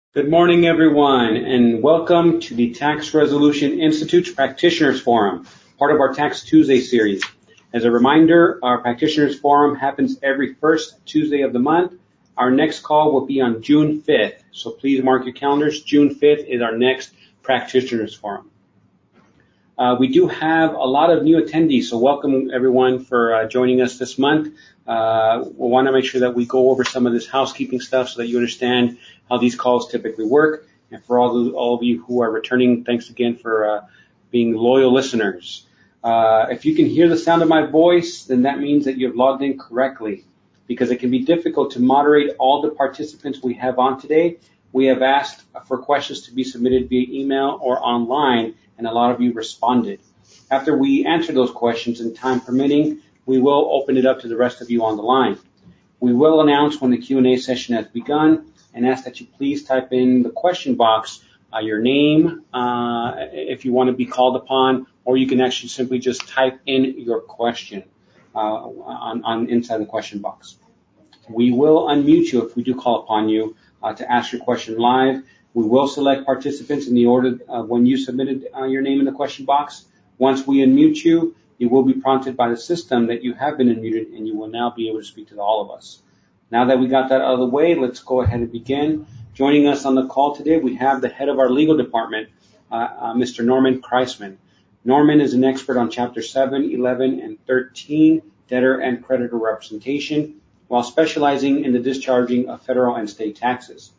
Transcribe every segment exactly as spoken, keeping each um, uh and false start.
Good morning, everyone, and welcome to the Tax Resolution Institute's Practitioners Forum, part of our Tax Tuesday series. As a reminder, our Practitioners Forum happens every first Tuesday of the month. Our next call will be on June fifth, so please mark your calendars. June fifth is our next Practitioners Forum. Uh, we do have a lot of new attendees, so welcome everyone for uh, joining us this month. Uh, we want to make sure that we go over some of this housekeeping stuff so that you understand how these calls typically work. And for all, the, all of you who are returning, thanks again for uh, being loyal listeners. Uh, if you can hear the sound of my voice, then that means that you've logged in correctly, because it can be difficult to moderate all the participants we have on today. We have asked for questions to be submitted via email or online, and a lot of you responded. After we answer those questions, and time permitting, we will open it up to the rest of you on the line. We will announce when the Q and A session has begun and ask that you please type in the question box uh, your name uh, if you want to be called upon, or you can actually simply just type in your question uh, on, on inside the question box. We will unmute you if we do call upon you uh, to ask your question live. We will select participants in the order uh, when you submitted uh, your name in the question box. Once we unmute you, you will be prompted by the system that you have been unmuted, and you will now be able to speak to all of us. Now that we got that out of the way, let's go ahead and begin. Joining us on the call today, we have the head of our legal department, uh, uh, Mister Norman Kreisman. Norman is an expert on Chapter seven, eleven, and thirteen, debtor and creditor representation, while specializing in the discharging of federal and state taxes.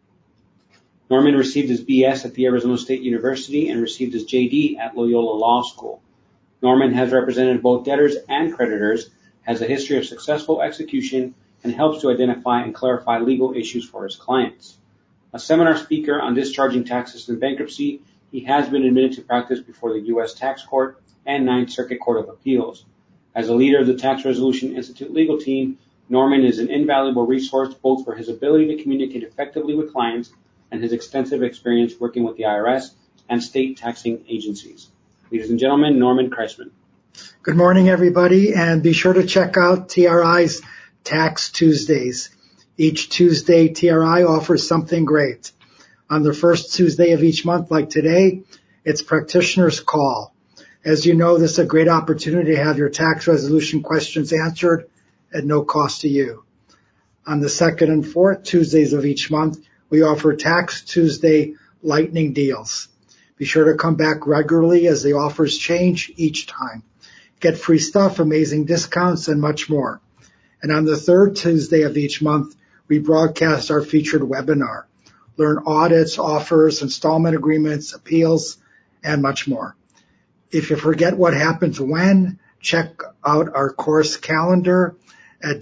Norman received his B S at the Arizona State University and received his J D at Loyola Law School. Norman has represented both debtors and creditors, has a history of successful execution, and helps to identify and clarify legal issues for his clients. A seminar speaker on discharging taxes in bankruptcy, he has been admitted to practice before the U S Tax Court and Ninth Circuit Court of Appeals. As a leader of the Tax Resolution Institute legal team, Norman is an invaluable resource both for his ability to communicate effectively with clients and his extensive experience working with the I R S and state taxing agencies. Ladies and gentlemen, Norman Kreisman. Good morning, everybody, and be sure to check out T R I's Tax Tuesdays. Each Tuesday, T R I offers something great. On the first Tuesday of each month, like today, it's Practitioners Call. As you know, this is a great opportunity to have your tax resolution questions answered at no cost to you. On the second and fourth Tuesdays of each month, we offer Tax Tuesday Lightning Deals. Be sure to come back regularly as the offers change each time. Get free stuff, amazing discounts, and much more. And on the third Tuesday of each month, we broadcast our featured webinar. Learn audits, offers, installment agreements, appeals, and much more. If you forget what happens when, check out our course calendar at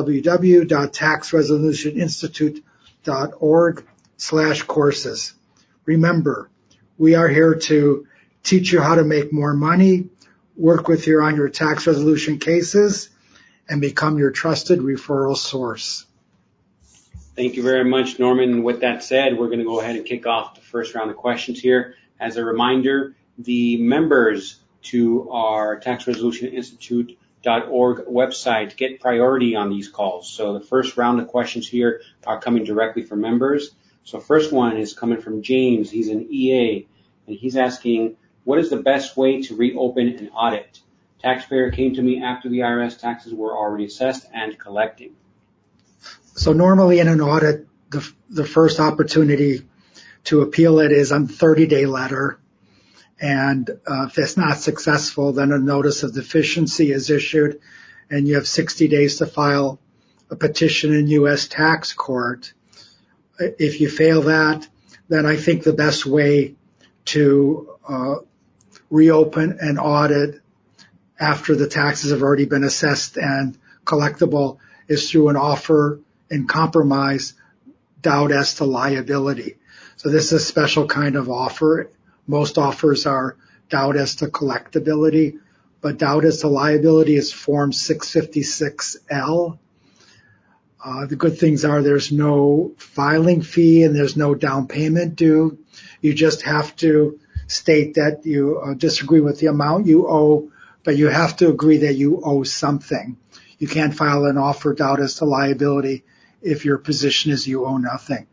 www.taxresolutioninstitute.org slash courses. Remember, we are here to teach you how to make more money, work with you on your tax resolution cases, and become your trusted referral source. Thank you very much, Norman. With that said, we're going to go ahead and kick off the first round of questions here. As a reminder, the members to our Tax Resolution Institute dot org website get priority on these calls. So the first round of questions here are coming directly from members. So first one is coming from James. He's an E A, and he's asking, what is the best way to reopen an audit? Taxpayer came to me after the I R S taxes were already assessed and collecting. So normally in an audit, the, the first opportunity to appeal it is on thirty-day letter. And uh, if it's not successful, then a notice of deficiency is issued, and you have sixty days to file a petition in U S Tax Court. If you fail that, then I think the best way to uh, reopen an audit after the taxes have already been assessed and collectible is through an offer in compromise doubt as to liability. So this is a special kind of offer. Most offers are doubt as to collectability, but doubt as to liability is Form six fifty-six L. Uh, the good things are there's no filing fee and there's no down payment due. You just have to state that you uh, disagree with the amount you owe, but you have to agree that you owe something. You can't file an offer doubt as to liability if your position is you owe nothing.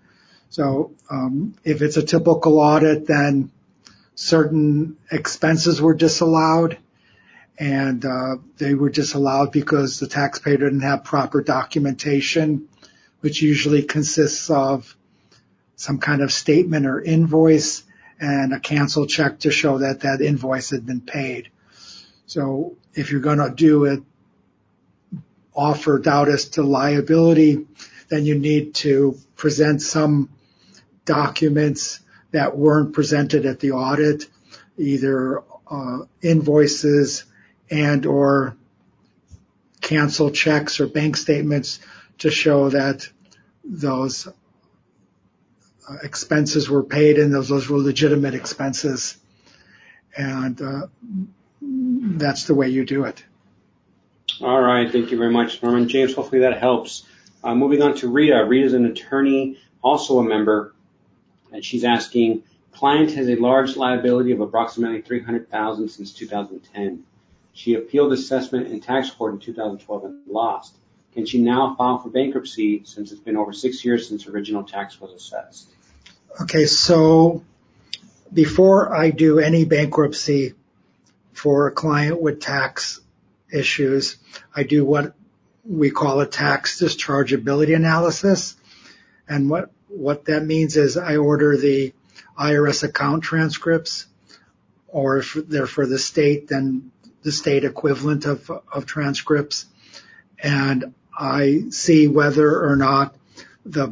So um, if it's a typical audit, then certain expenses were disallowed, and uh, they were disallowed because the taxpayer didn't have proper documentation, which usually consists of some kind of statement or invoice and a cancel check to show that that invoice had been paid. So if you're going to do it, offer doubt as to liability, then you need to present some documents that weren't presented at the audit, either uh, invoices and or cancel checks or bank statements to show that those uh, expenses were paid and those, those were legitimate expenses. And uh, that's the way you do it. All right. Thank you very much, Norman. James, hopefully that helps. Uh, moving on to Rita. Rita's an attorney, also a member, and she's asking, client has a large liability of approximately three hundred thousand dollars since two thousand ten. She appealed assessment in tax court in two thousand twelve and lost. Can she now file for bankruptcy since it's been over six years since original tax was assessed? Okay, so before I do any bankruptcy for a client with tax issues, I do what we call a tax dischargeability analysis. And what, what that means is I order the I R S account transcripts, or if they're for the state, then the state equivalent of, of transcripts. And I see whether or not the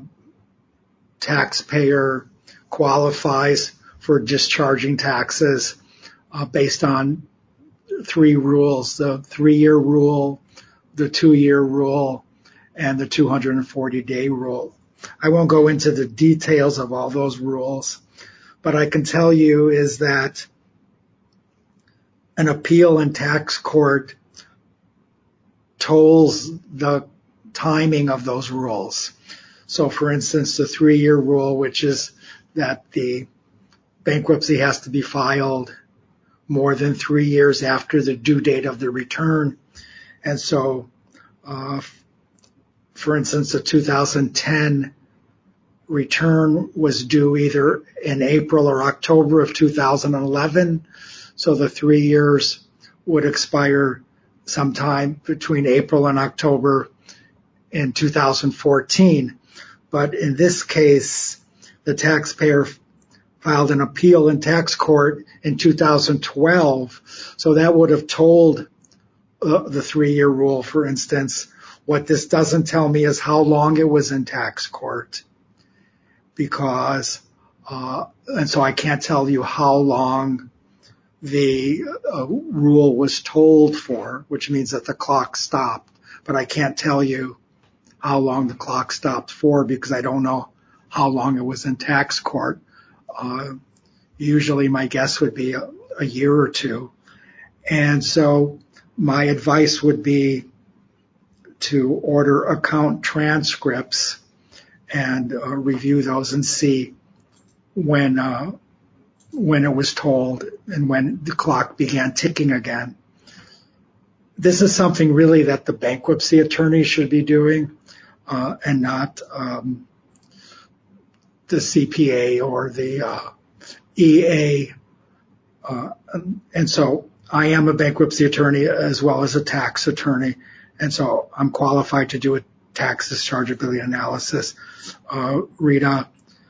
taxpayer qualifies for discharging taxes uh, based on three rules: the three-year rule, the two-year rule, and the two hundred forty day rule. I won't go into the details of all those rules, but I can tell you is that an appeal in tax court tolls the timing of those rules. So for instance, the three-year rule, which is that the bankruptcy has to be filed more than three years after the due date of the return. And so, uh, for instance, the two thousand ten return was due either in April or October of two thousand eleven. So the three years would expire sometime between April and October in two thousand fourteen. But in this case, the taxpayer filed an appeal in tax court in two thousand twelve. So that would have told uh, the three-year rule, for instance. What this doesn't tell me is how long it was in tax court, because, uh, and so I can't tell you how long the uh, rule was told for, which means that the clock stopped. But I can't tell you how long the clock stopped for because I don't know how long it was in tax court. Uh, usually my guess would be a, a year or two. And so my advice would be to order account transcripts and uh, review those and see when uh, when it was told and when the clock began ticking again. This is something really that the bankruptcy attorney should be doing uh, and not um, the C P A or the uh, E A. Uh, and so I am a bankruptcy attorney as well as a tax attorney, and so I'm qualified to do a tax dischargeability analysis. Uh, Rita,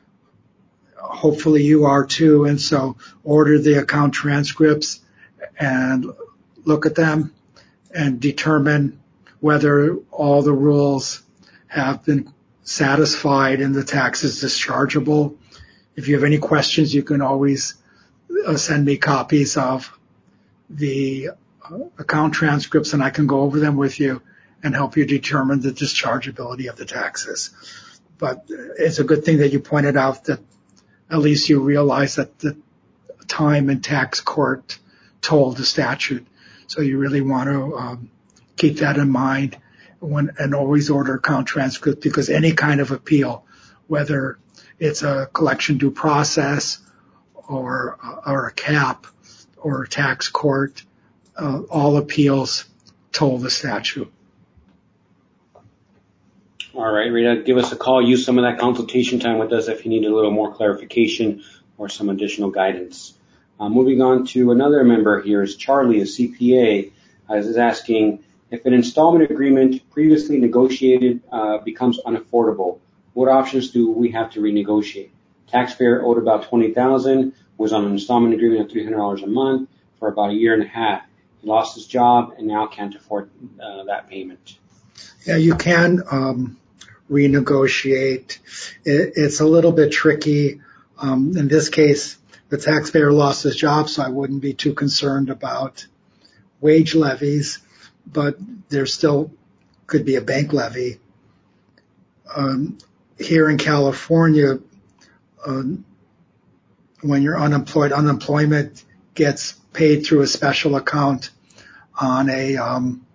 hopefully you are too, and so order the account transcripts and look at them and determine whether all the rules have been satisfied and the tax is dischargeable. If you have any questions, you can always uh, send me copies of the uh, account transcripts and I can go over them with you and help you determine the dischargeability of the taxes. But it's a good thing that you pointed out that at least you realize that the time in tax court told the statute. So you really want to um, keep that in mind when, and always order account transcript, because any kind of appeal, whether it's a collection due process or, or a cap or a tax court, uh, all appeals toll the statute. All right, Rita, give us a call. Use some of that consultation time with us if you need a little more clarification or some additional guidance. Uh, moving on to another member here is Charlie, a C P A, uh, is asking, if an installment agreement previously negotiated uh, becomes unaffordable, what options do we have to renegotiate? Taxpayer owed about twenty thousand dollars, was on an installment agreement of three hundred dollars a month for about a year and a half. He lost his job and now can't afford uh, that payment. Yeah, you can um, renegotiate. It, it's a little bit tricky. Um, in this case, the taxpayer lost his job, so I wouldn't be too concerned about wage levies, but there still could be a bank levy. Um, here in California, um, when you're unemployed, unemployment gets paid through a special account on a um,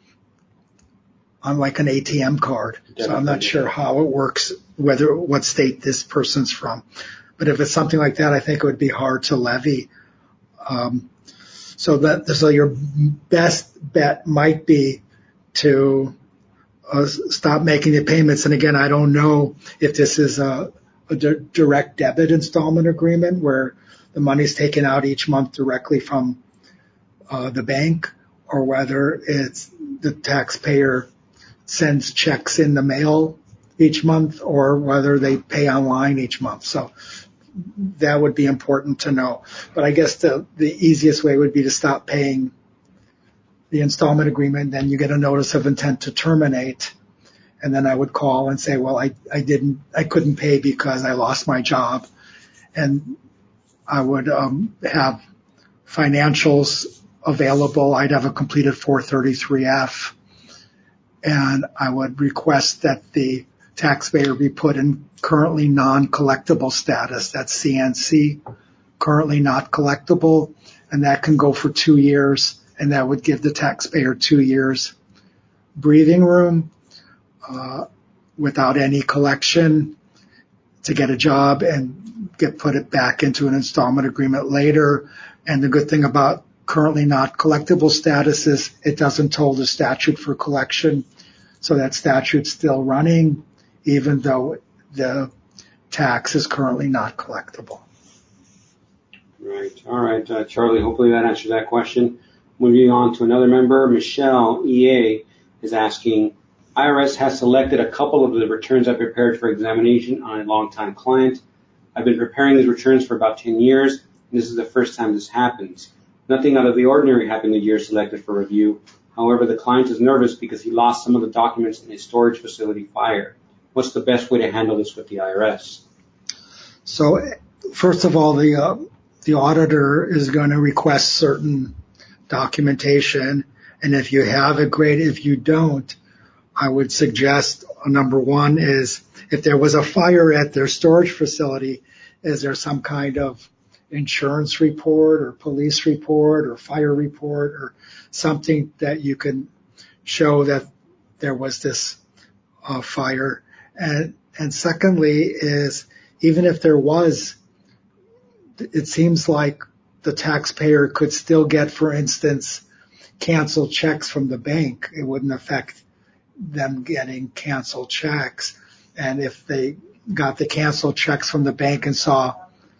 on like an A T M card. So I'm not sure how it works, whether what state this person's from. But if it's something like that, I think it would be hard to levy. Um, so that so your best bet might be to uh, stop making the payments. And again, I don't know if this is a, a d- direct debit installment agreement where the money's taken out each month directly from uh, the bank, or whether it's the taxpayer sends checks in the mail each month, or whether they pay online each month. So that would be important to know. But I guess the, the easiest way would be to stop paying the installment agreement. Then you get a notice of intent to terminate. And then I would call and say, well, I, I didn't, I couldn't pay because I lost my job. And I would um, have financials available. I'd have a completed four thirty-three F. And I would request that the taxpayer be put in currently non-collectible status. That's C N C, currently not collectible, and that can go for two years, and that would give the taxpayer two years breathing room uh, without any collection to get a job and get put it back into an installment agreement later. And the good thing about currently not collectible status is it doesn't toll the statute for collection. So that statute's still running, even though the tax is currently not collectible. Right. All right, uh, Charlie, hopefully that answers that question. Moving on to another member, Michelle, E A, is asking, I R S has selected a couple of the returns I prepared for examination on a longtime client. I've been preparing these returns for about ten years, and this is the first time this happens. Nothing out of the ordinary happened the year selected for review. However, the client is nervous because he lost some of the documents in a storage facility fire. What's the best way to handle this with the I R S? So, first of all, the uh, the auditor is going to request certain documentation, and if you have it, great. If you don't, I would suggest uh, number one is if there was a fire at their storage facility, is there some kind of insurance report or police report or fire report or something that you can show that there was this uh, fire. And, and secondly is even if there was, it seems like the taxpayer could still get, for instance, canceled checks from the bank. It wouldn't affect them getting canceled checks. And if they got the canceled checks from the bank and saw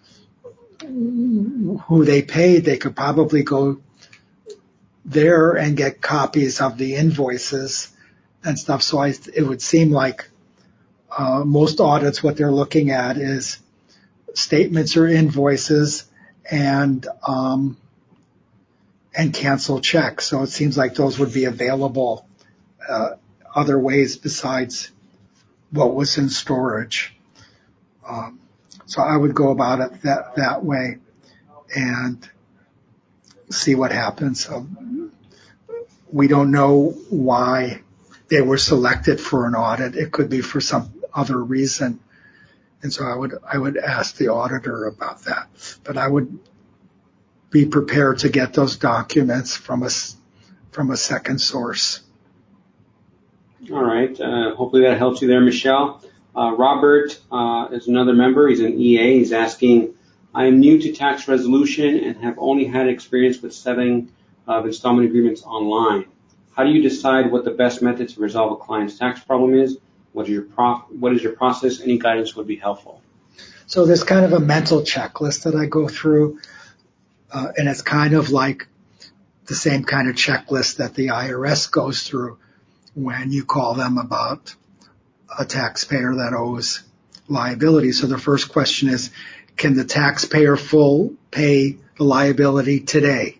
who they paid, they could probably go there and get copies of the invoices and stuff. So I, it would seem like uh, most audits, what they're looking at is statements or invoices and um, and canceled checks. So it seems like those would be available uh, other ways besides what was in storage. Um, so I would go about it that that way and see what happens. Um, we don't know why they were selected for an audit. It could be for some other reason. And so I would, I would ask the auditor about that. But I would be prepared to get those documents from a, from a second source. All right. Uh, hopefully that helps you there, Michelle. Uh, Robert uh, is another member. He's an E A. He's asking, I am new to tax resolution and have only had experience with setting of installment agreements online. How do you decide what the best method to resolve a client's tax problem is? What is your pro- what is your process? Any guidance would be helpful. So there's kind of a mental checklist that I go through, uh, and it's kind of like the same kind of checklist that the I R S goes through when you call them about a taxpayer that owes liability. So the first question is, can the taxpayer full pay the liability today?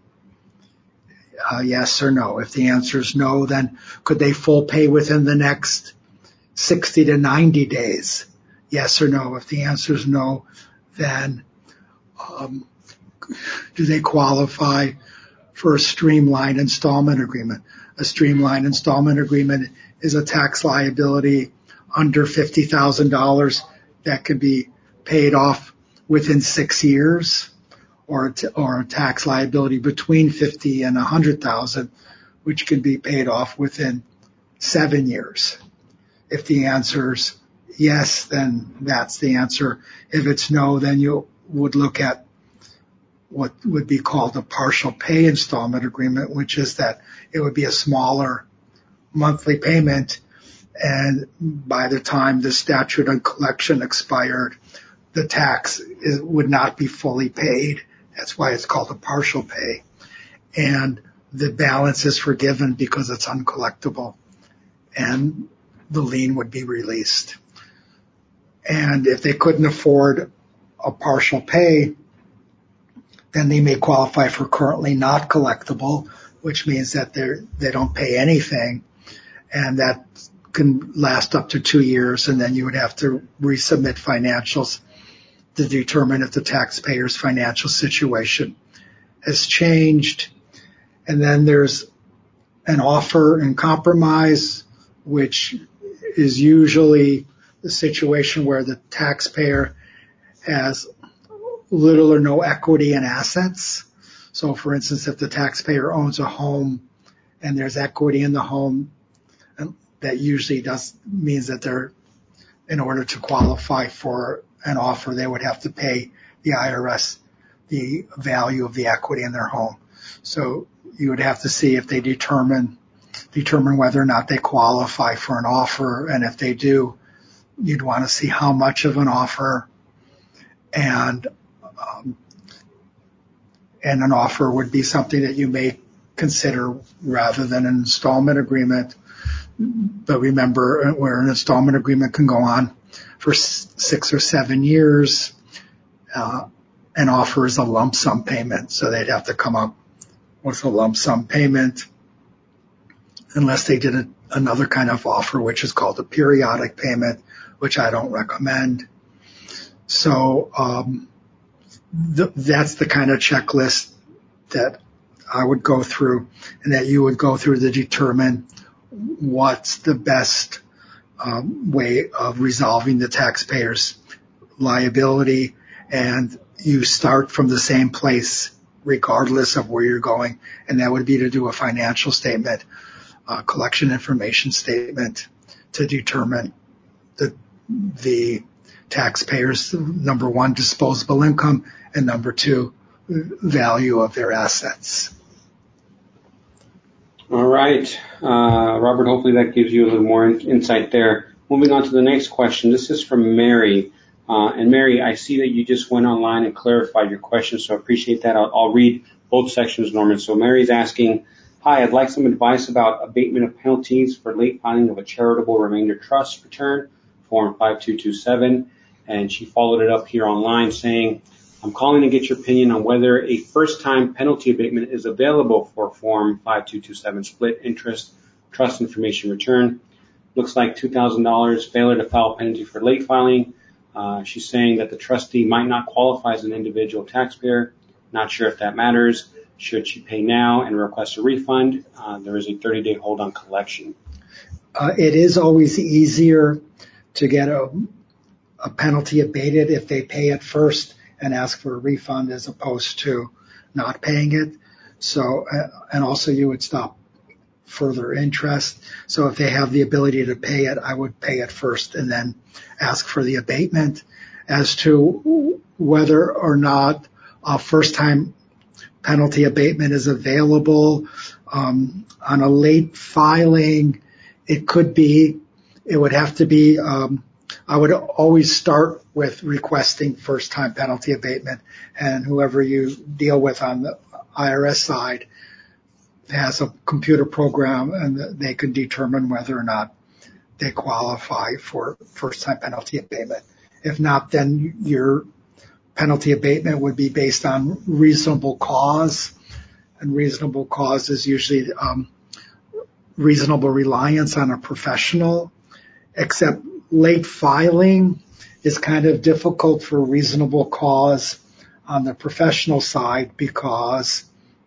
Uh, yes or no. If the answer is no, then could they full pay within the next sixty to ninety days? Yes or no. If the answer is no, then um, do they qualify for a streamlined installment agreement? A streamlined installment agreement is a tax liability under fifty thousand dollars that can be paid off within six years, or a, t- or a tax liability between fifty and one hundred thousand, which can be paid off within seven years. If the answer's yes, then that's the answer. If it's no, then you would look at what would be called a partial pay installment agreement, which is that it would be a smaller monthly payment, and by the time the statute of collection expired, the tax is, would not be fully paid. That's why it's called a partial pay. And the balance is forgiven because it's uncollectible, and the lien would be released. And if they couldn't afford a partial pay, then they may qualify for currently not collectible, which means that they they don't pay anything, and that can last up to two years, and then you would have to resubmit financials to determine if the taxpayer's financial situation has changed. And then there's an offer and compromise, which is usually the situation where the taxpayer has little or no equity in assets. So, for instance, if the taxpayer owns a home and there's equity in the home, that usually does means that they're, in order to qualify for an offer, they would have to pay the I R S the value of the equity in their home. So you would have to see if they determine determine whether or not they qualify for an offer, and if they do, you'd want to see how much of an offer, and um, and an offer would be something that you may consider rather than an installment agreement. But remember, where an installment agreement can go on for six or seven years, uh, an offer is a lump sum payment. So they'd have to come up with a lump sum payment unless they did a, another kind of offer, which is called a periodic payment, which I don't recommend. So um, th- that's the kind of checklist that I would go through, and that you would go through to determine what's the best um, way of resolving the taxpayer's liability. And you start from the same place regardless of where you're going, and that would be to do a financial statement, a collection information statement, to determine the, the taxpayer's, number one, disposable income, and number two, value of their assets. All right, uh, Robert, hopefully that gives you a little more in- insight there. Moving on to the next question. This is from Mary. Uh, and Mary, I see that you just went online and clarified your question, so I appreciate that. I'll, I'll read both sections, Norman. So Mary's asking, hi, I'd like some advice about abatement of penalties for late filing of a charitable remainder trust return, Form five two two seven. And she followed it up here online saying, I'm calling to get your opinion on whether a first-time penalty abatement is available for Form five two two seven split interest trust information return. Looks like two thousand dollars failure to file penalty for late filing. Uh, she's saying that the trustee might not qualify as an individual taxpayer. Not sure if that matters. Should she pay now and request a refund? Uh, there is a thirty-day hold on collection. Uh, it is always easier to get a, a penalty abated if they pay it first and ask for a refund as opposed to not paying it. So, uh, and also you would stop further interest. So if they have the ability to pay it, I would pay it first and then ask for the abatement. As to whether or not a first-time penalty abatement is available um, on a late filing, it could be it would have to be, um, I would always start with requesting first-time penalty abatement, and whoever you deal with on the I R S side has a computer program, and they can determine whether or not they qualify for first-time penalty abatement. If not, then your penalty abatement would be based on reasonable cause, and reasonable cause is usually um, reasonable reliance on a professional, except late filing is kind of difficult for reasonable cause on the professional side because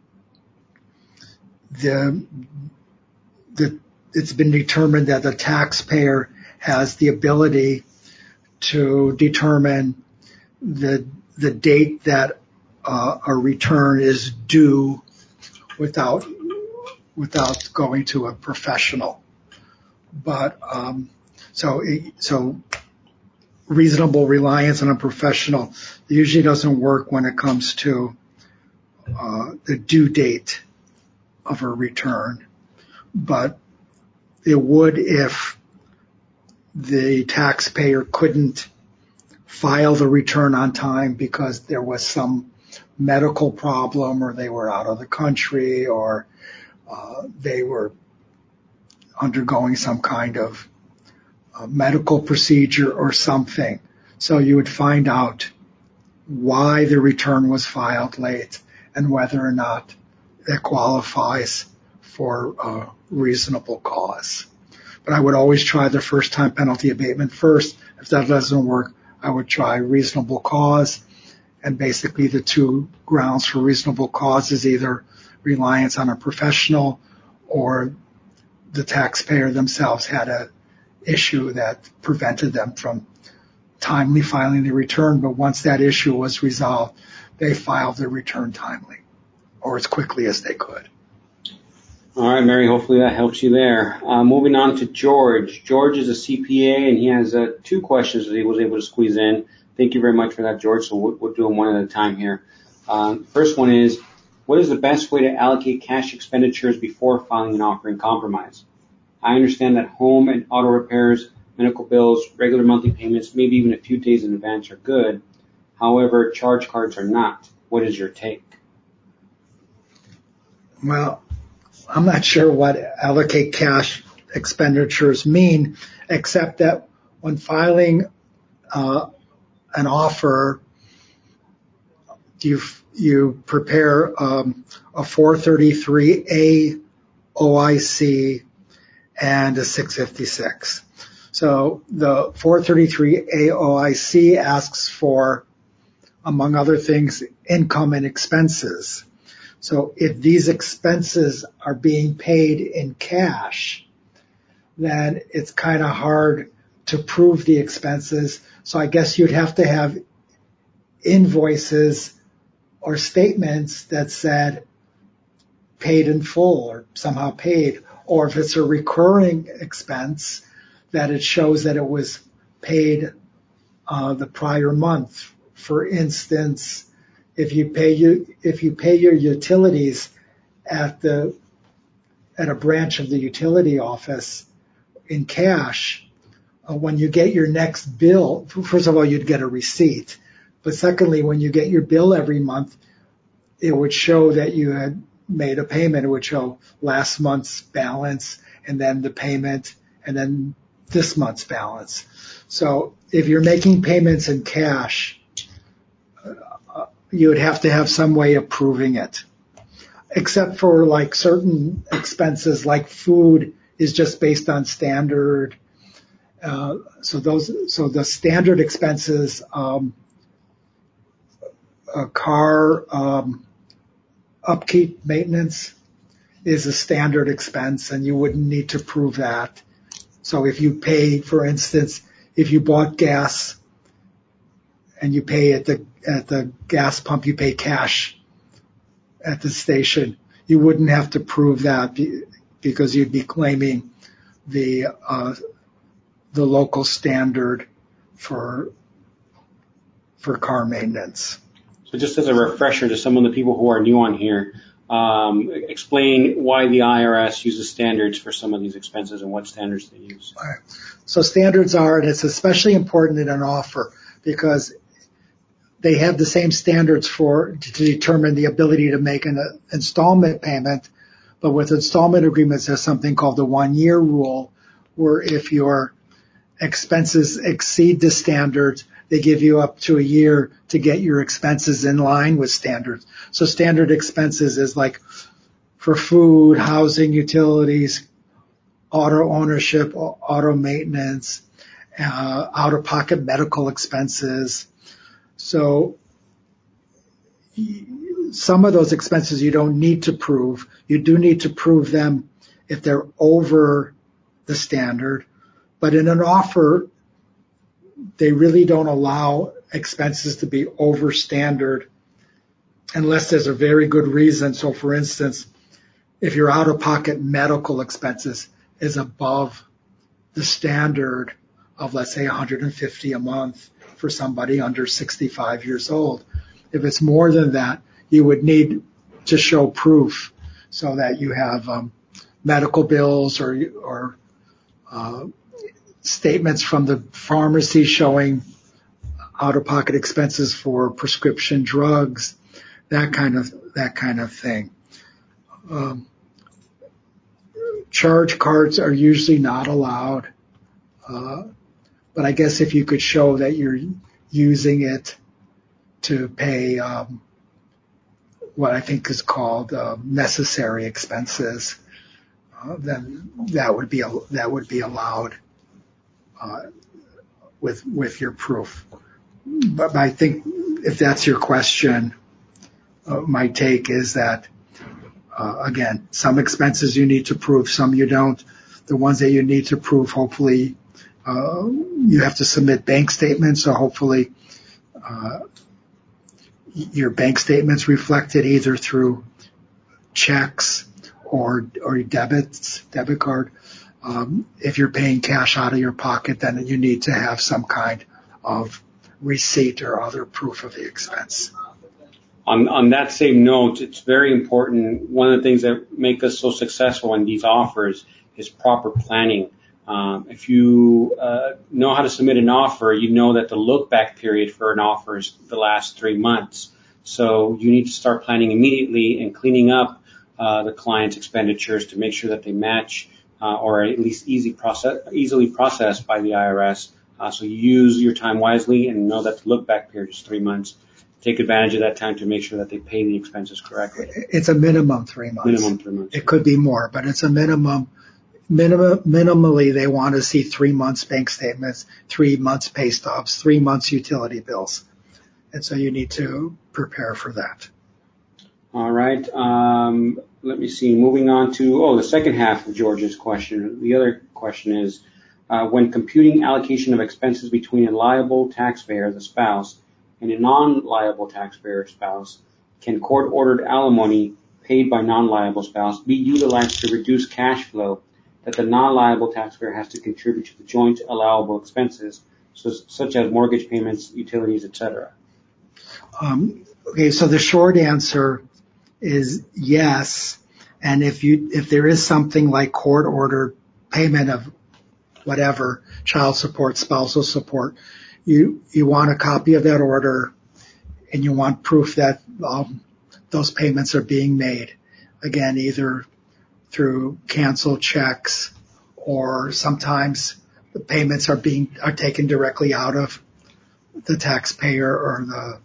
the the it's been determined that the taxpayer has the ability to determine the the date that uh, a return is due without without going to a professional. But um, so so reasonable reliance on a professional usually doesn't work when it comes to uh, the due date of a return, but it would if the taxpayer couldn't file the return on time because there was some medical problem, or they were out of the country, or uh, they were undergoing some kind of uh, medical procedure or something. So you would find out why the return was filed late and whether or not it qualifies for a reasonable cause. But I would always try the first-time penalty abatement first. If that doesn't work, I would try reasonable cause. And basically the two grounds for reasonable cause is either reliance on a professional or the taxpayer themselves had an issue that prevented them from timely filing the return. But once that issue was resolved, they filed their return timely or as quickly as they could. All right, Mary, hopefully that helps you there. Uh, moving on to George. George is a C P A, and he has uh, two questions that he was able to squeeze in. Thank you very much for that, George. So we'll, we'll do them one at a time here. Um, first one is, what is the best way to allocate cash expenditures before filing an offer in compromise? I understand that home and auto repairs, medical bills, regular monthly payments, maybe even a few days in advance are good. However, charge cards are not. What is your take? Well, I'm not sure what allocate cash expenditures mean, except that when filing uh, an offer, you you prepare um, a four thirty-three A O I C and a six fifty-six. So the four thirty-three A O I C asks for, among other things, income and expenses. So if these expenses are being paid in cash, then it's kind of hard to prove the expenses. So I guess you'd have to have invoices or statements that said paid in full or somehow paid. Or if it's a recurring expense, that it shows that it was paid uh, the prior month. For instance, if you pay you if you pay your utilities at the at a branch of the utility office in cash, uh, when you get your next bill, first of all, you'd get a receipt. But secondly, when you get your bill every month, it would show that you had made a payment. It would show last month's balance and then the payment and then this month's balance. So if you're making payments in cash, uh, you would have to have some way of proving it. Except for like certain expenses like food is just based on standard. Uh, so those, so the standard expenses, um, a car, um, upkeep maintenance is a standard expense and you wouldn't need to prove that. So if you pay, for instance, if you bought gas and you pay at the, at the gas pump, you pay cash at the station, you wouldn't have to prove that because you'd be claiming the, uh, the local standard for, for car maintenance. So just as a refresher to some of the people who are new on here, um, explain why the I R S uses standards for some of these expenses and what standards they use. All right. So standards are, and it's especially important in an offer because they have the same standards for to determine the ability to make an uh, installment payment. But with installment agreements, there's something called the one-year rule, where if your expenses exceed the standards, they give you up to a year to get your expenses in line with standards. So standard expenses is like for food, housing, utilities, auto ownership, auto maintenance, uh, out-of-pocket medical expenses. So some of those expenses you don't need to prove. You do need to prove them if they're over the standard. But in an offer, they really don't allow expenses to be over standard unless there's a very good reason. So for instance, if your out-of-pocket medical expenses is above the standard of, let's say, one hundred fifty dollars a month for somebody under sixty-five years old, if it's more than that, you would need to show proof so that you have um, medical bills or, or uh, statements from the pharmacy showing out-of-pocket expenses for prescription drugs, that kind of that kind of thing. Um, charge cards are usually not allowed, uh, but I guess if you could show that you're using it to pay um, what I think is called uh, necessary expenses, uh, then that would be that would be allowed uh, with with your proof. But I think if that's your question, uh, my take is that uh, again, some expenses you need to prove, some you don't. The ones that you need to prove, hopefully, uh, you have to submit bank statements, so hopefully. Uh, your bank statements reflected either through checks or or debits, debit card. Um, if you're paying cash out of your pocket, then you need to have some kind of receipt or other proof of the expense. On, on that same note, it's very important. One of the things that make us so successful in these offers is proper planning. Um, if you uh, know how to submit an offer, you know that the look-back period for an offer is the last three months. So you need to start planning immediately and cleaning up uh, the client's expenditures to make sure that they match uh, or at least easy process, easily processed by the I R S. Uh, so you use your time wisely and know that the look-back period is three months. Take advantage of that time to make sure that they pay the expenses correctly. It's a minimum three months. Minimum three months. It could be more, but it's a minimum. Minimum, minimally, they want to see three months bank statements, three months pay stubs, three months utility bills. And so you need to prepare for that. All right. Um, let me see. Moving on to, oh, the second half of George's question. The other question is, uh, when computing allocation of expenses between a liable taxpayer, the spouse, and a non-liable taxpayer, spouse, can court-ordered alimony paid by non-liable spouse be utilized to reduce cash flow that the non-liable taxpayer has to contribute to the joint allowable expenses, so, such as mortgage payments, utilities, et cetera? Um, okay, so the short answer is yes. And if you if there is something like court-ordered payment of whatever, child support, spousal support, you you want a copy of that order, and you want proof that um, those payments are being made. Again, either through canceled checks, or sometimes the payments are being are taken directly out of the taxpayer or the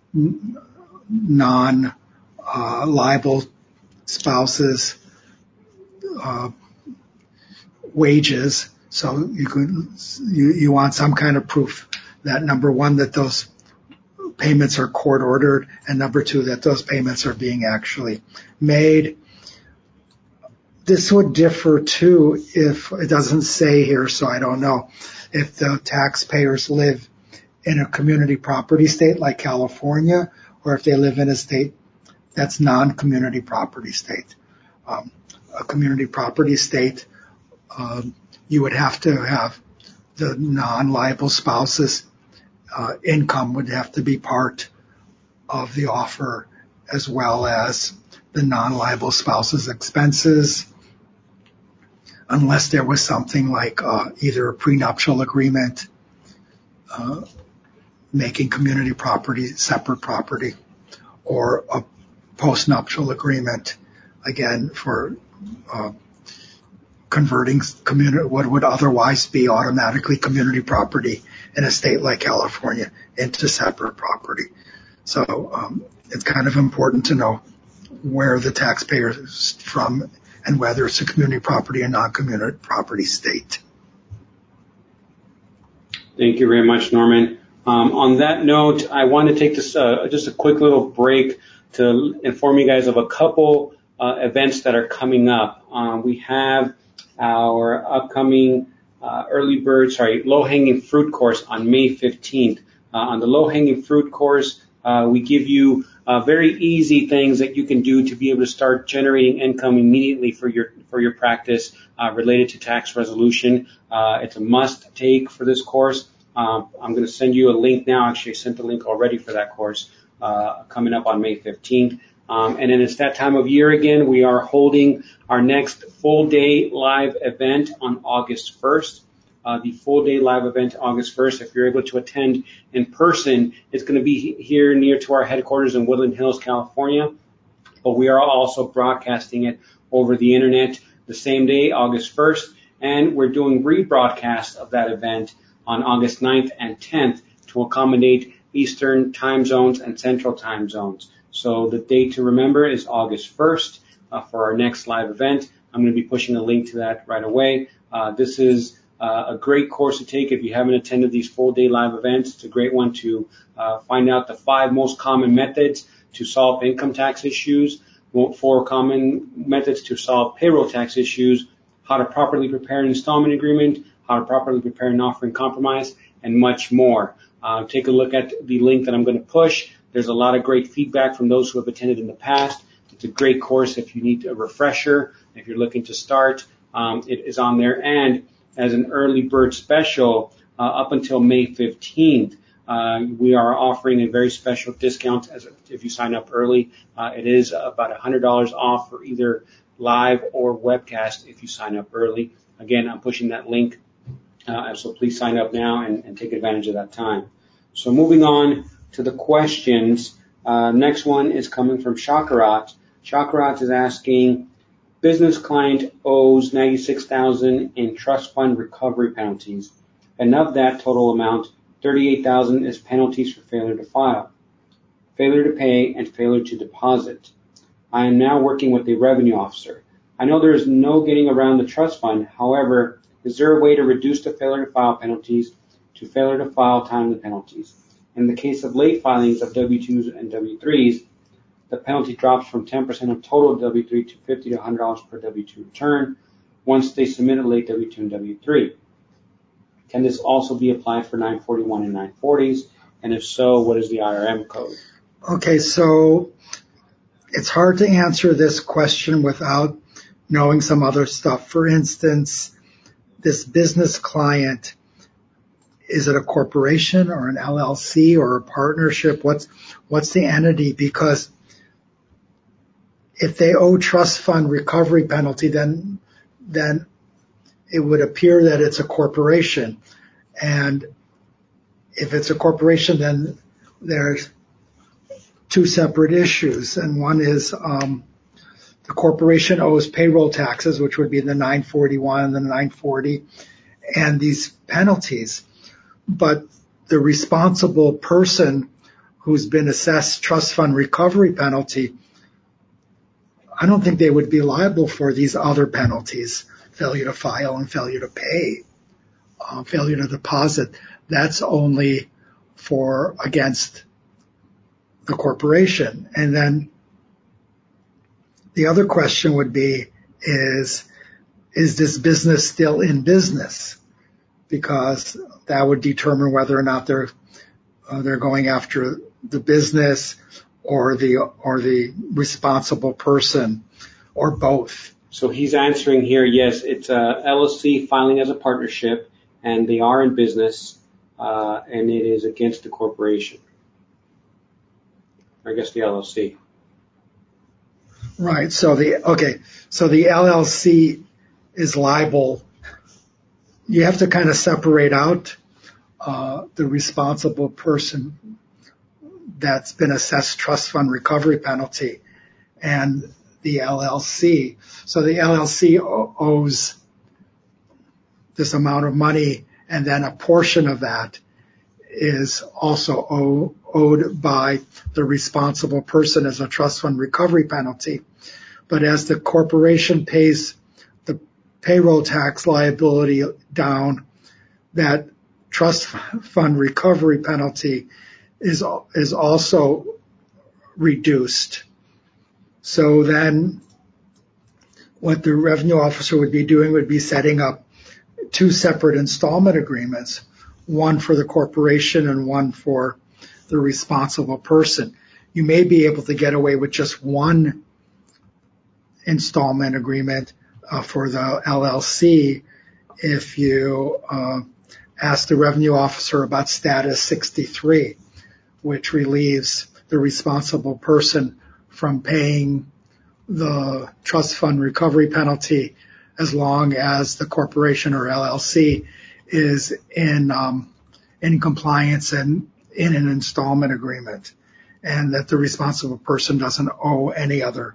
non-liable uh, spouse's uh, wages. So you could you, you want some kind of proof that, number one, that those payments are court ordered, and number two, that those payments are being actually made. This would differ too if it doesn't say here, so I don't know, if the taxpayers live in a community property state like California, or if they live in a state that's non-community property state. Um, a community property state, um, you would have to have the non-liable spouse's uh, income would have to be part of the offer, as well as the non-liable spouse's expenses, unless there was something like uh, either a prenuptial agreement, uh, making community property separate property, or a postnuptial agreement, again, for uh, converting community, what would otherwise be automatically community property in a state like California into separate property. So um, it's kind of important to know where the taxpayer is from and whether it's a community property or non-community property state. Thank you very much, Norman. Um, on that note, I want to take this uh, just a quick little break to inform you guys of a couple uh, events that are coming up. Um, we have our upcoming uh, early bird, sorry, low-hanging fruit course on May fifteenth. Uh, on the low-hanging fruit course, uh, we give you uh, very easy things that you can do to be able to start generating income immediately for your for your practice uh, related to tax resolution. Uh, it's a must take for this course. Uh, I'm going to send you a link now. Actually, I sent the link already for that course uh, coming up on May fifteenth. Um, and then it's that time of year again. We are holding our next full day live event on August first. Uh, the full day live event August first. If you're able to attend in person, it's going to be here near to our headquarters in Woodland Hills, California. But we are also broadcasting it over the internet the same day, August first. And we're doing rebroadcast of that event on August ninth and tenth to accommodate Eastern time zones and Central time zones. So the date to remember is August first uh, for our next live event. I'm going to be pushing a link to that right away. Uh, this is uh, a great course to take if you haven't attended these full day live events. It's a great one to uh, find out the five most common methods to solve income tax issues, four common methods to solve payroll tax issues, how to properly prepare an installment agreement, how to properly prepare an offering compromise, and much more. Uh, take a look at the link that I'm going to push. There's a lot of great feedback from those who have attended in the past. It's a great course if you need a refresher, if you're looking to start. Um, it is on there. And as an early bird special, uh, up until May fifteenth, uh, we are offering a very special discount as if you sign up early. Uh, it is about one hundred dollars off for either live or webcast if you sign up early. Again, I'm pushing that link. Uh, so please sign up now and, and take advantage of that time. So moving on to the questions. Uh, next one is coming from Shakarat. Shakarat is asking, business client owes ninety-six thousand dollars in trust fund recovery penalties, and of that total amount, thirty-eight thousand dollars is penalties for failure to file, failure to pay, and failure to deposit. I am now working with a revenue officer. I know there is no getting around the trust fund. However, is there a way to reduce the failure to file penalties to failure to file timely penalties? In the case of late filings of W two's and W threes, the penalty drops from ten percent of total W three to fifty to one hundred dollars per W two return once they submit a late W two and W three. Can this also be applied for nine forty-one and nine forties? And if so, what is the I R M code? Okay, so it's hard to answer this question without knowing some other stuff. For instance, this business client, is it a corporation or an L L C or a partnership? What's what's the entity? Because if they owe trust fund recovery penalty, then then it would appear that it's a corporation. And if it's a corporation, then there's two separate issues. And one is um, the corporation owes payroll taxes, which would be the nine forty-one and the nine forty, and these penalties. But the responsible person who's been assessed trust fund recovery penalty, I don't think they would be liable for these other penalties, failure to file and failure to pay, uh, failure to deposit. That's only for against the corporation. And then the other question would be, is, is this business still in business? Because that would determine whether or not they're uh, they're going after the business or the or the responsible person or both. So he's answering here, yes, it's a L L C filing as a partnership, and they are in business, uh, and it is against the corporation, or I guess the L L C. Right. So the, okay. So the L L C is liable. You have to kind of separate out uh, the responsible person that's been assessed trust fund recovery penalty and the L L C. So the L L C owes this amount of money, and then a portion of that is also owe, owed by the responsible person as a trust fund recovery penalty. But as the corporation pays the payroll tax liability down, that trust fund recovery penalty is is also reduced. So then what the revenue officer would be doing would be setting up two separate installment agreements, one for the corporation and one for the responsible person. You may be able to get away with just one installment agreement uh, for the L L C if you uh, ask the revenue officer about status sixty-three, which relieves the responsible person from paying the trust fund recovery penalty as long as the corporation or L L C is in um, in compliance and in an installment agreement, and that the responsible person doesn't owe any other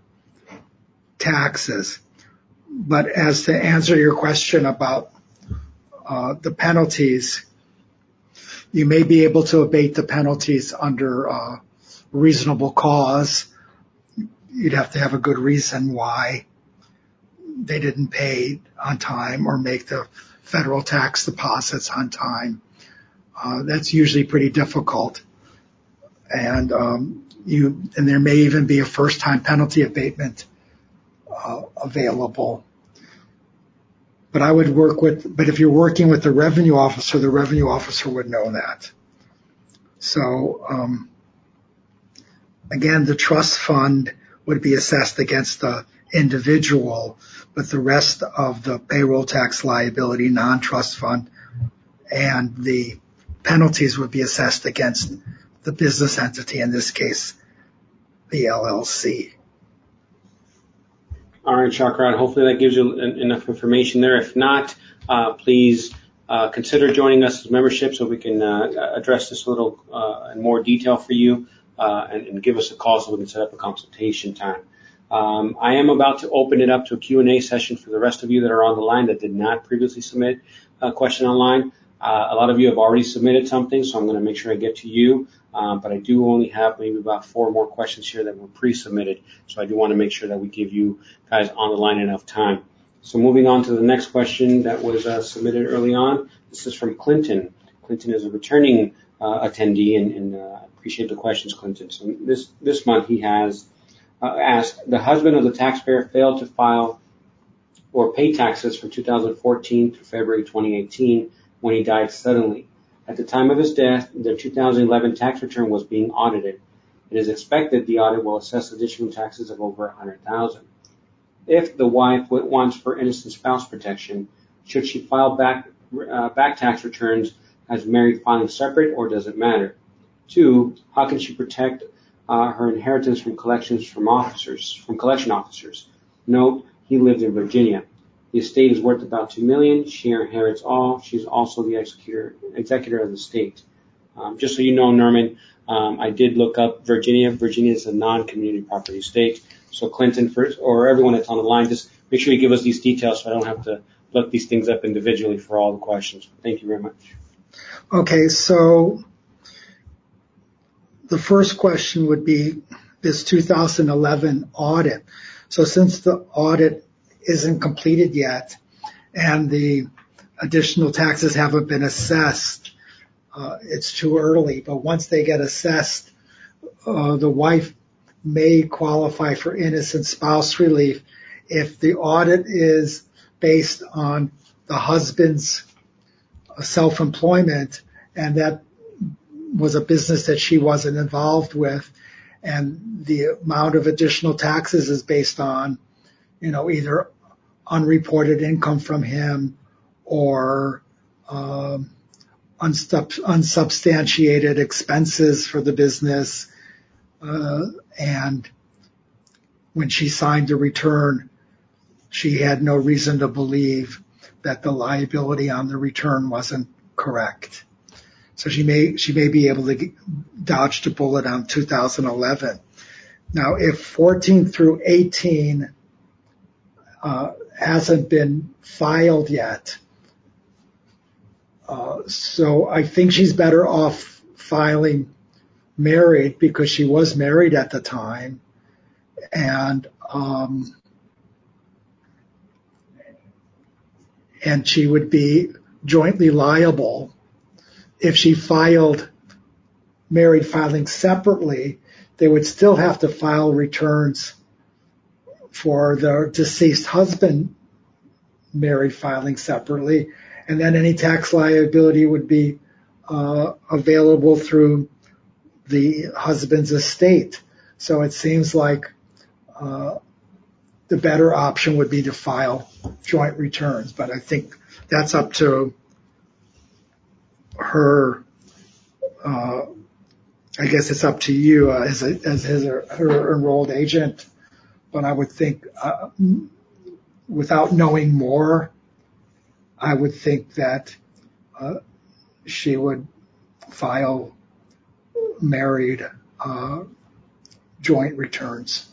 taxes. But as to answer your question about uh, the penalties, you may be able to abate the penalties under uh, reasonable cause. You'd have to have a good reason why they didn't pay on time or make the federal tax deposits on time. Uh, that's usually pretty difficult. And um, you, and there may even be a first-time penalty abatement uh, available. But I would work with, but if you're working with the revenue officer, the revenue officer would know that. So, um, again, the trust fund would be assessed against the individual, but the rest of the payroll tax liability, non-trust fund, and the penalties would be assessed against the business entity, in this case, the L L C. All right, Shankar, hopefully that gives you enough information there. If not, uh, please uh, consider joining us as membership so we can uh, address this a little uh, in more detail for you uh, and, and give us a call so we can set up a consultation time. Um, I am about to open it up to a Q and A session for the rest of you that are on the line that did not previously submit a question online. Uh, a lot of you have already submitted something, so I'm going to make sure I get to you. Um, but I do only have maybe about four more questions here that were pre-submitted, so I do want to make sure that we give you guys on the line enough time. So moving on to the next question that was uh, submitted early on. This is from Clinton. Clinton is a returning uh, attendee, and, and uh, I appreciate the questions, Clinton. So this this month he has uh, asked, the husband of the taxpayer failed to file or pay taxes from two thousand fourteen to February twenty eighteen when he died suddenly. At the time of his death, the two thousand eleven tax return was being audited. It is expected the audit will assess additional taxes of over one hundred thousand dollars. If the wife wants for innocent spouse protection, should she file back uh, back tax returns as married filing separate, or does it matter? Two, how can she protect uh, her inheritance from collections from officers, from collection officers? Note, he lived in Virginia. The estate is worth about two million dollars. She inherits all. She's also the executor, executor of the estate. Um, just so you know, Norman, um, I did look up Virginia. Virginia is a non-community property state. So Clinton, first, or everyone that's on the line, just make sure you give us these details so I don't have to look these things up individually for all the questions. Thank you very much. Okay, so the first question would be this two thousand eleven audit. So since the audit isn't completed yet and the additional taxes haven't been assessed, uh, it's too early. But once they get assessed, uh, the wife may qualify for innocent spouse relief if the audit is based on the husband's self-employment and that was a business that she wasn't involved with, and the amount of additional taxes is based on, you know, either unreported income from him or um, unsub- unsubstantiated expenses for the business, uh, and when she signed the return, she had no reason to believe that the liability on the return wasn't correct. So she may she may be able to dodge the bullet on two thousand eleven. Now, if fourteen through eighteen uh, hasn't been filed yet, uh, so I think she's better off filing married because she was married at the time, and um, and she would be jointly liable. If she filed married filing separately, they would still have to file returns for the deceased husband married filing separately, and then any tax liability would be uh, available through the husband's estate. So it seems like uh, the better option would be to file joint returns, but I think that's up to her. Uh, I guess it's up to you uh, as, a, as his or her enrolled agent, but I would think, uh, without knowing more, I would think that uh, she would file married uh, joint returns.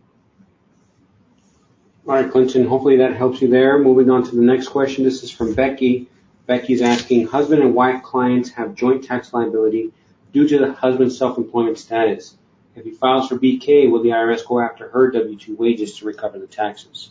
All right, Clinton, hopefully that helps you there. Moving on to the next question. This is from Becky. Becky's asking, husband and wife clients have joint tax liability due to the husband's self-employment status. If he files for B K, will the I R S go after her W two wages to recover the taxes?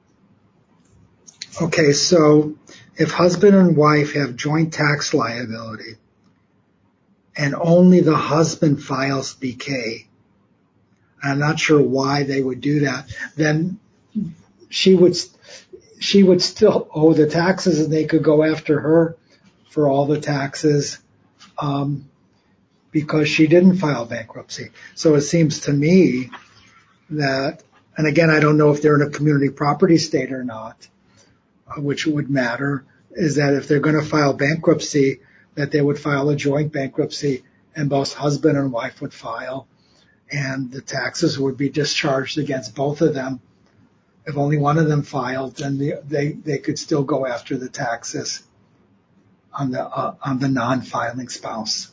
Okay, so if husband and wife have joint tax liability and only the husband files B K, I'm not sure why they would do that, then she would she would still owe the taxes and they could go after her for all the taxes um, because she didn't file bankruptcy. So it seems to me that, and again, I don't know if they're in a community property state or not, which would matter, is that if they're going to file bankruptcy, that they would file a joint bankruptcy and both husband and wife would file, and the taxes would be discharged against both of them. If only one of them filed, then the, they they could still go after the taxes on the uh, on the non-filing spouse.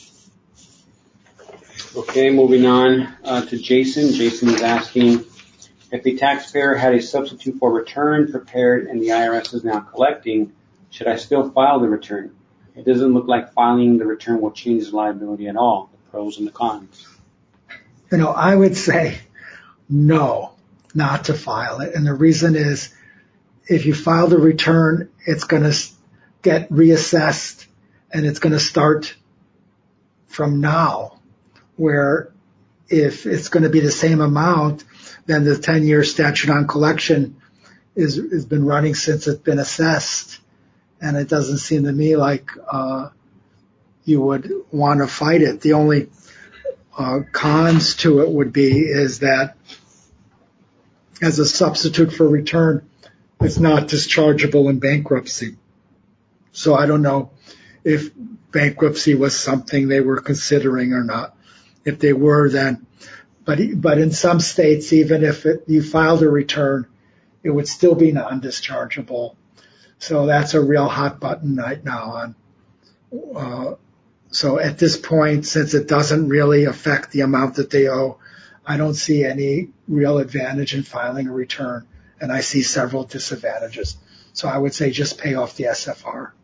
Okay, moving on uh, to Jason. Jason is asking, if a taxpayer had a substitute for return prepared and the I R S is now collecting, should I still file the return? It doesn't look like filing the return will change the liability at all, the pros and the cons. You know, I would say no, not to file it. And the reason is, if you file the return, it's going to get reassessed and it's going to start from now, where if it's going to be the same amount, then the ten-year statute on collection is has been running since it's been assessed. And it doesn't seem to me like uh, you would want to fight it. The only uh, cons to it would be is that as a substitute for return, it's not dischargeable in bankruptcy. So I don't know if bankruptcy was something they were considering or not. If they were, then, but but in some states, even if it, you filed a return, it would still be non-dischargeable. So that's a real hot button right now. On uh, so at this point, since it doesn't really affect the amount that they owe, I don't see any real advantage in filing a return, and I see several disadvantages. So I would say just pay off the S F R.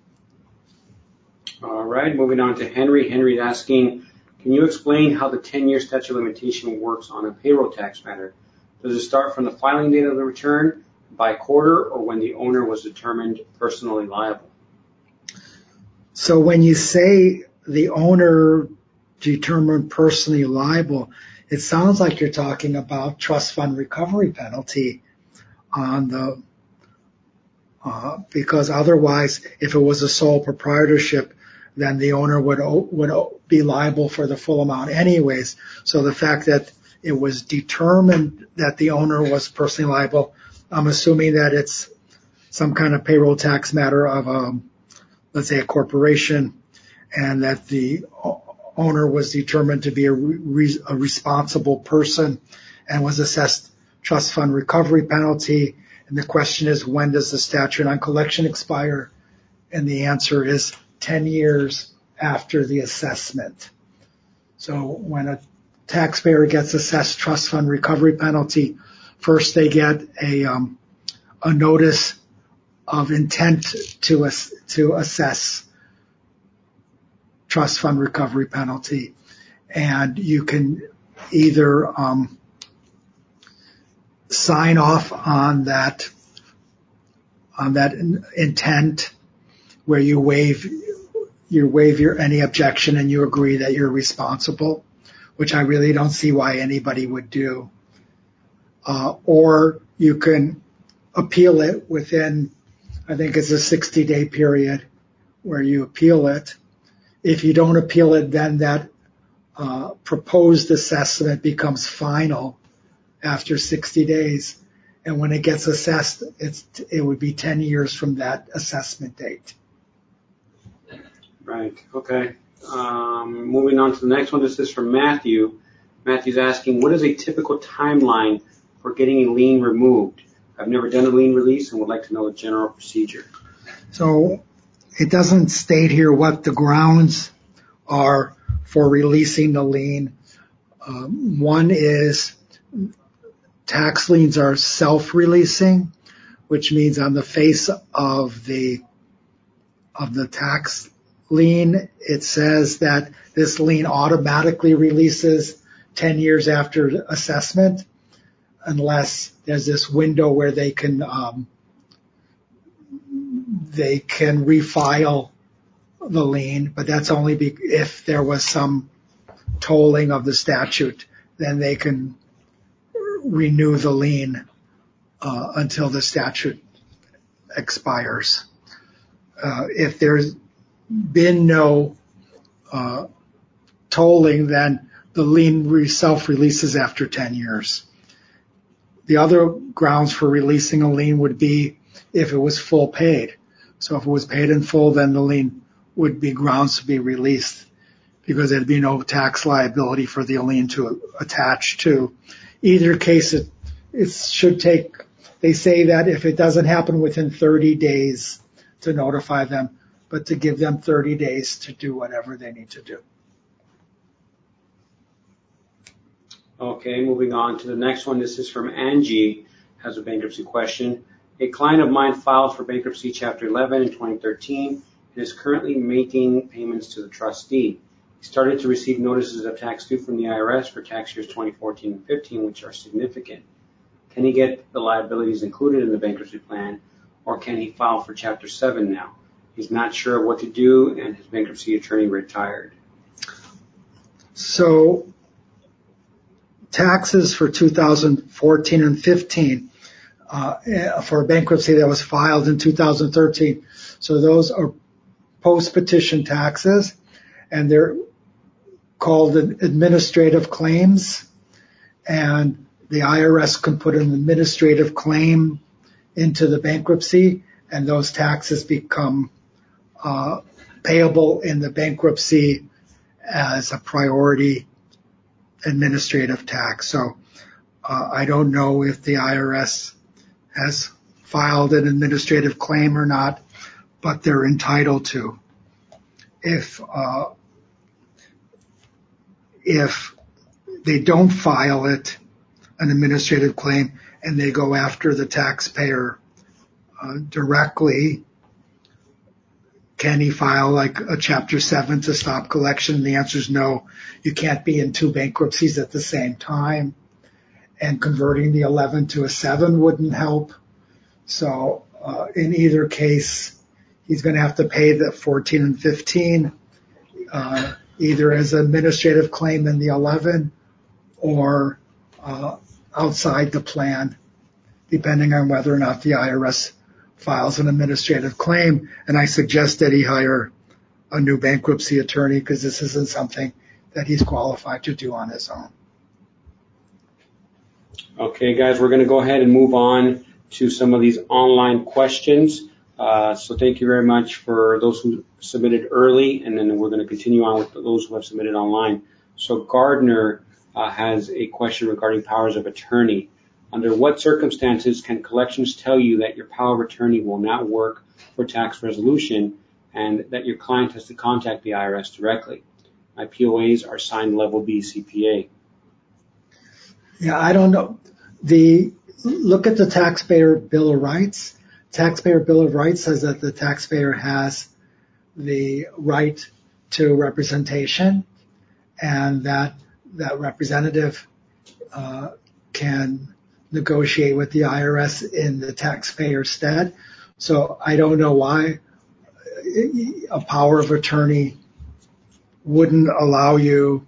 All right, moving on to Henry. Henry's asking, can you explain how the ten-year statute of limitation works on a payroll tax matter? Does it start from the filing date of the return, by quarter, or when the owner was determined personally liable? So when you say the owner determined personally liable, it sounds like you're talking about trust fund recovery penalty on the, uh, because otherwise, if it was a sole proprietorship, then the owner would would be liable for the full amount anyways. So the fact that it was determined that the owner was personally liable, I'm assuming that it's some kind of payroll tax matter of, um, let's say, a corporation, and that the owner was determined to be a, re- a responsible person and was assessed trust fund recovery penalty. And the question is, when does the statute on collection expire? And the answer is ten years after the assessment. So when a taxpayer gets assessed trust fund recovery penalty, first they get a um, a notice of intent to ass- to assess trust fund recovery penalty, and you can either um, sign off on that on that in- intent, where you waive you waive your any objection and you agree that you're responsible, which I really don't see why anybody would do. Uh, or you can appeal it within, I think it's a sixty day period where you appeal it. If you don't appeal it, then that uh, proposed assessment becomes final after sixty days. And when it gets assessed, it's, it would be ten years from that assessment date. Right. Okay. Um, moving on to the next one. This is from Matthew. Matthew's asking, what is a typical timeline for getting a lien removed? I've never done a lien release and would like to know the general procedure. So it doesn't state here what the grounds are for releasing the lien. Um, one is tax liens are self-releasing, which means on the face of the of the tax lien, it says that this lien automatically releases ten years after assessment, unless there's this window where they can um, they can refile the lien, but that's only be if there was some tolling of the statute, then they can renew the lien uh, until the statute expires. Uh, if there's been no uh, tolling, then the lien re- self-releases after ten years. The other grounds for releasing a lien would be if it was full paid. So if it was paid in full, then the lien would be grounds to be released, because there'd be no tax liability for the lien to attach to. Either case, it, it should take, they say that if it doesn't happen within thirty days to notify them, but to give them thirty days to do whatever they need to do. Okay, moving on to the next one. This is from Angie, has a bankruptcy question. A client of mine filed for bankruptcy Chapter eleven in twenty thirteen and is currently making payments to the trustee. He started to receive notices of tax due from the I R S for tax years twenty fourteen and fifteen, which are significant. Can he get the liabilities included in the bankruptcy plan, or can he file for Chapter seven now? He's not sure what to do, and his bankruptcy attorney retired. So taxes for two thousand fourteen and fifteen uh, for a bankruptcy that was filed in two thousand thirteen. So those are post-petition taxes, and they're called administrative claims. And the I R S can put an administrative claim into the bankruptcy, and those taxes become uh, payable in the bankruptcy as a priority administrative tax. So uh, I don't know if the I R S has filed an administrative claim or not, but they're entitled to. If uh, if they don't file it, an administrative claim, and they go after the taxpayer uh, directly, can he file like a Chapter seven to stop collection? The answer is no. You can't be in two bankruptcies at the same time, and converting the eleven to a seven wouldn't help. So uh, in either case, he's going to have to pay the fourteen and fifteen, uh, either as an administrative claim in the eleven or uh, outside the plan, depending on whether or not the I R S files an administrative claim. And I suggest that he hire a new bankruptcy attorney, because this isn't something that he's qualified to do on his own. Okay, guys, we're going to go ahead and move on to some of these online questions. Uh, so thank you very much for those who submitted early, and then we're going to continue on with those who have submitted online. So Gardner uh, has a question regarding powers of attorney. Under what circumstances can collections tell you that your power of attorney will not work for tax resolution and that your client has to contact the I R S directly? My P O As are signed level B C P A. Yeah, I don't know. The look at the Taxpayer Bill of Rights. Taxpayer Bill of Rights says that the taxpayer has the right to representation, and that that representative uh, can negotiate with the I R S in the taxpayer's stead. So I don't know why a power of attorney wouldn't allow you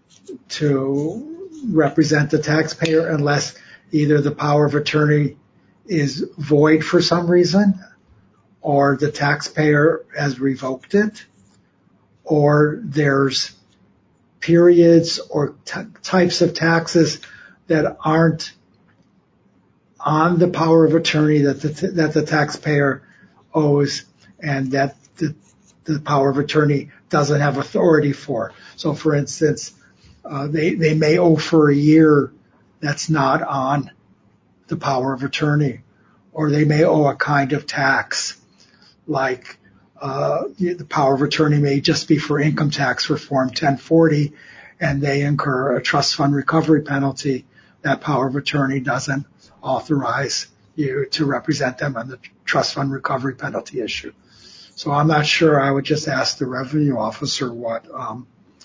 to represent the taxpayer unless either the power of attorney is void for some reason, or the taxpayer has revoked it, or there's periods or t- types of taxes that aren't on the power of attorney that the, t- that the taxpayer owes, and that the, the power of attorney doesn't have authority for. So, for instance, uh, they they may owe for a year that's not on the power of attorney, or they may owe a kind of tax, like uh, the power of attorney may just be for income tax reform ten forty, and they incur a trust fund recovery penalty. That power of attorney doesn't authorize you to represent them on the trust fund recovery penalty issue. So I'm not sure. I would just ask the revenue officer what um,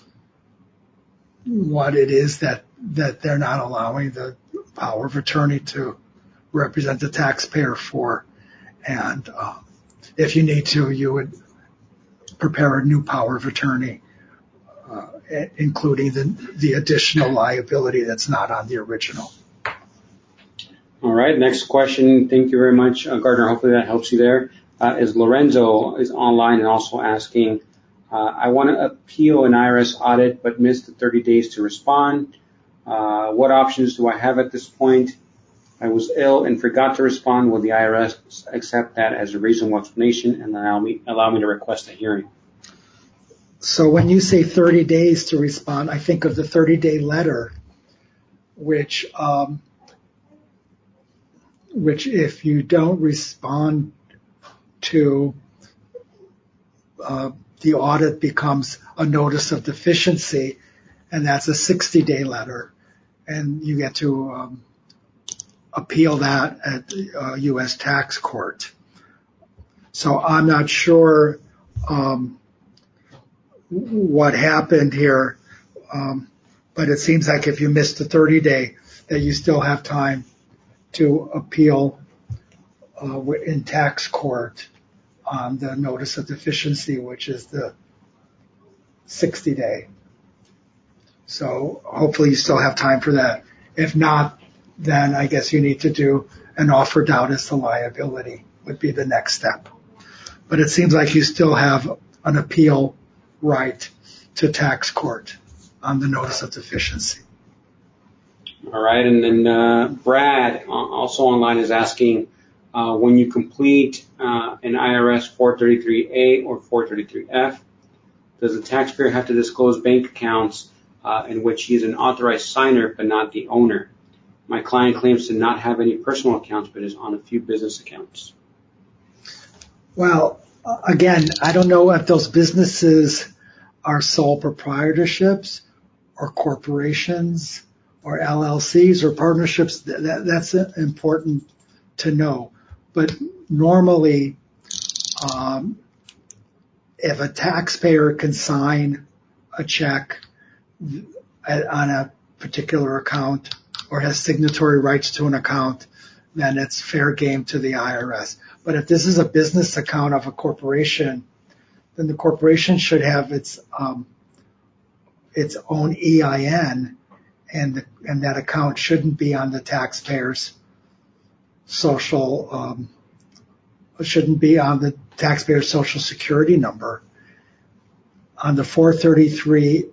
what it is that that they're not allowing the power of attorney to represent the taxpayer for, and uh, if you need to, you would prepare a new power of attorney, uh, including the the additional liability that's not on the original. All right, next question. Thank you very much, uh, Gardner. Hopefully that helps you there. Uh, is Lorenzo is online and also asking, uh, I want to appeal an I R S audit but missed the thirty days to respond. Uh, what options do I have at this point? I was ill and forgot to respond. Will the I R S accept that as a reasonable explanation and allow me allow me to request a hearing? So when you say thirty days to respond, I think of the thirty-day letter, which um, which if you don't respond to, uh, the audit becomes a notice of deficiency, and that's a sixty-day letter, and you get to um, appeal that at the uh, U S tax court. So I'm not sure um, what happened here, um, but it seems like if you missed the thirty day, that you still have time to appeal uh, in tax court on the notice of deficiency, which is the sixty day. So hopefully you still have time for that. If not, then I guess you need to do an offer doubt as to liability would be the next step. But it seems like you still have an appeal right to tax court on the notice of deficiency. All right, and then uh, Brad, also online, is asking, uh, when you complete uh, an I R S four thirty-three A or four thirty-three F, does the taxpayer have to disclose bank accounts uh, in which he is an authorized signer but not the owner? My client claims to not have any personal accounts but is on a few business accounts. Well, again, I don't know if those businesses are sole proprietorships or corporations or L L Cs or partnerships. That, that's important to know. But normally, um, if a taxpayer can sign a check on a particular account or has signatory rights to an account, then it's fair game to the I R S. But if this is a business account of a corporation, then the corporation should have its um, its own E I N, and the, and that account shouldn't be on the taxpayer's social um, shouldn't be on the taxpayer's social security number. On the four thirty-three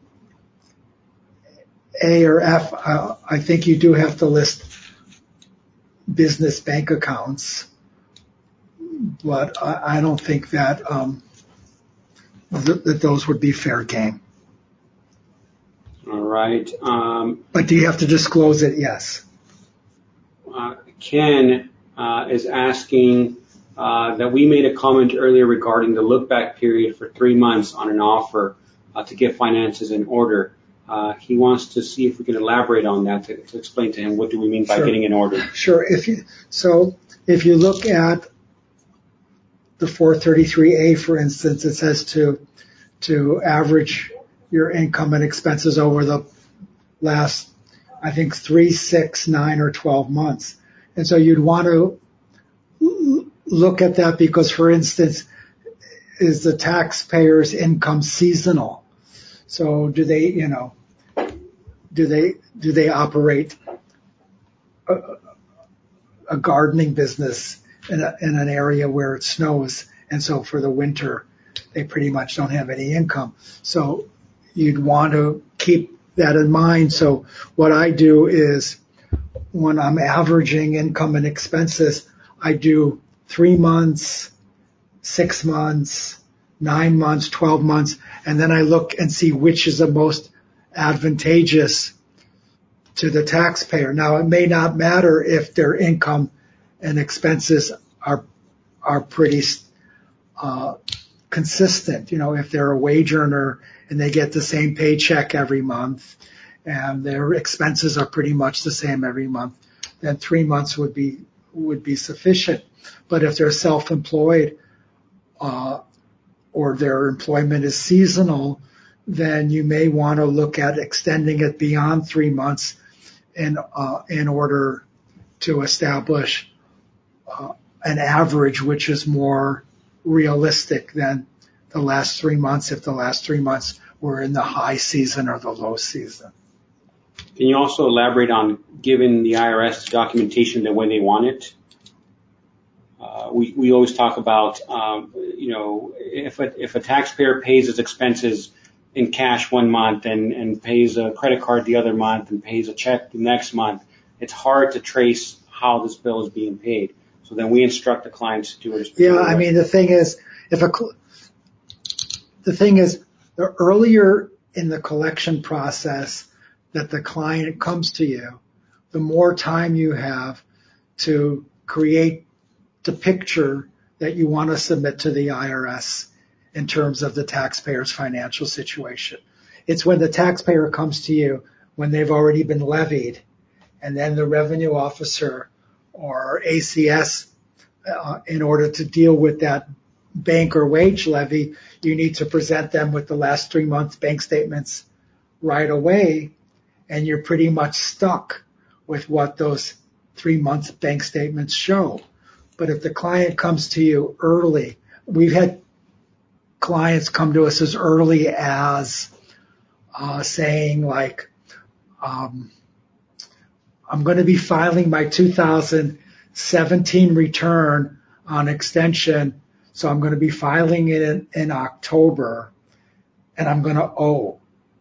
A or F, uh, I think you do have to list business bank accounts, but I, I don't think that um, th- that those would be fair game. All right. Um, but do you have to disclose it? Yes. Uh, Ken uh, is asking uh, that we made a comment earlier regarding the look-back period for three months on an offer uh, to get finances in order. Uh, he wants to see if we can elaborate on that to, to explain to him what do we mean by Sure. getting in order. Sure. If you, so if you look at the four thirty-three A, for instance, it says to to average your income and expenses over the last, I think, three, six, nine, or twelve months. And so you'd want to look at that because, for instance, is the taxpayer's income seasonal? So do they, you know, do they do they operate a, a gardening business in, a, in an area where it snows, and so for the winter they pretty much don't have any income? So you'd want to keep that in mind. So what I do is when I'm averaging income and expenses, I do three months, six months, nine months, twelve months, and then I look and see which is the most advantageous to the taxpayer. Now, it may not matter if their income and expenses are are pretty uh, consistent. You know, if they're a wage earner and they get the same paycheck every month, and their expenses are pretty much the same every month, then three months would be would be sufficient. But if they're self-employed uh, or their employment is seasonal, then you may want to look at extending it beyond three months in uh, in order to establish uh, an average which is more realistic than the last three months if the last three months were in the high season or the low season. Can you also elaborate on giving the I R S documentation the way they want it? Uh, we, we always talk about, um, you know, if a, if a taxpayer pays his expenses in cash one month and, and pays a credit card the other month and pays a check the next month, it's hard to trace how this bill is being paid. So then we instruct the clients to do it. Yeah, I mean, the thing is, if a, the thing is, the earlier in the collection process that the client comes to you, the more time you have to create the picture that you want to submit to the I R S in terms of the taxpayer's financial situation. It's when the taxpayer comes to you when they've already been levied, and then the revenue officer or A C S, uh, in order to deal with that bank or wage levy, you need to present them with the last three months bank statements right away, and you're pretty much stuck with what those three months bank statements show. But if the client comes to you early, we've had clients come to us as early as uh, saying like, um, I'm going to be filing my two thousand seventeen return on extension, so I'm going to be filing it in, in October, and I'm going to owe.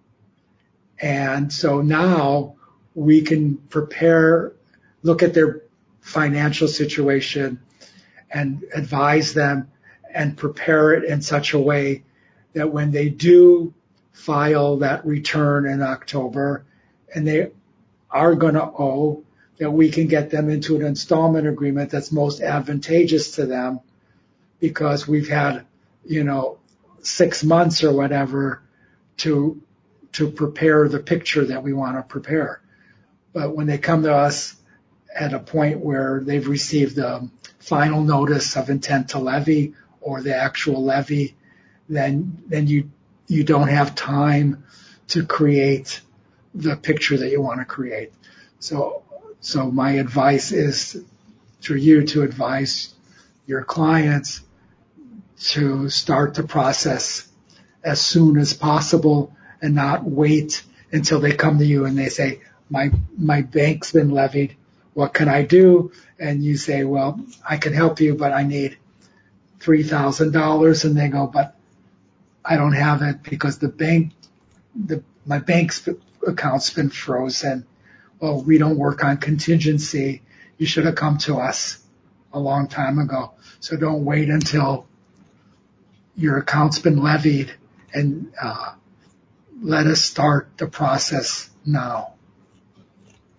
And so now we can prepare, look at their financial situation and advise them and prepare it in such a way that when they do file that return in October and they are going to owe, that we can get them into an installment agreement that's most advantageous to them because we've had, you know, six months or whatever to to prepare the picture that we want to prepare. But when they come to us at a point where they've received the final notice of intent to levy or the actual levy, then then you you don't have time to create the picture that you want to create. So so my advice is for you to advise your clients to start the process as soon as possible and not wait until they come to you and they say, my my bank's been levied, what can I do? And you say, well, I can help you, but I need three thousand dollars. And they go, but I don't have it because the bank, the my bank's account's been frozen. Well, we don't work on contingency. You should have come to us a long time ago. So don't wait until your account's been levied and uh, let us start the process now.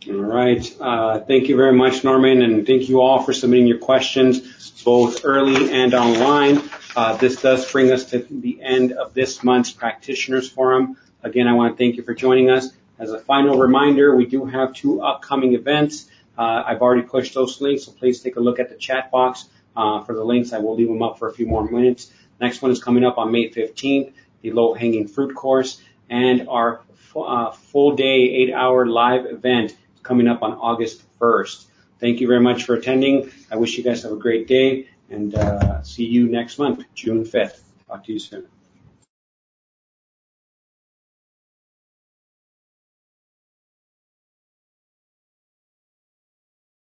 All right. Uh, thank you very much, Norman, and thank you all for submitting your questions, both early and online. Uh, this does bring us to the end of this month's Practitioners Forum. Again, I want to thank you for joining us. As a final reminder, we do have two upcoming events. Uh, I've already pushed those links, so please take a look at the chat box uh, for the links. I will leave them up for a few more minutes. Next one is coming up on May fifteenth, the low-hanging fruit course, and our uh, full-day, eight-hour live event coming up on August first. Thank you very much for attending. I wish you guys have a great day, and uh, see you next month, June fifth. Talk to you soon.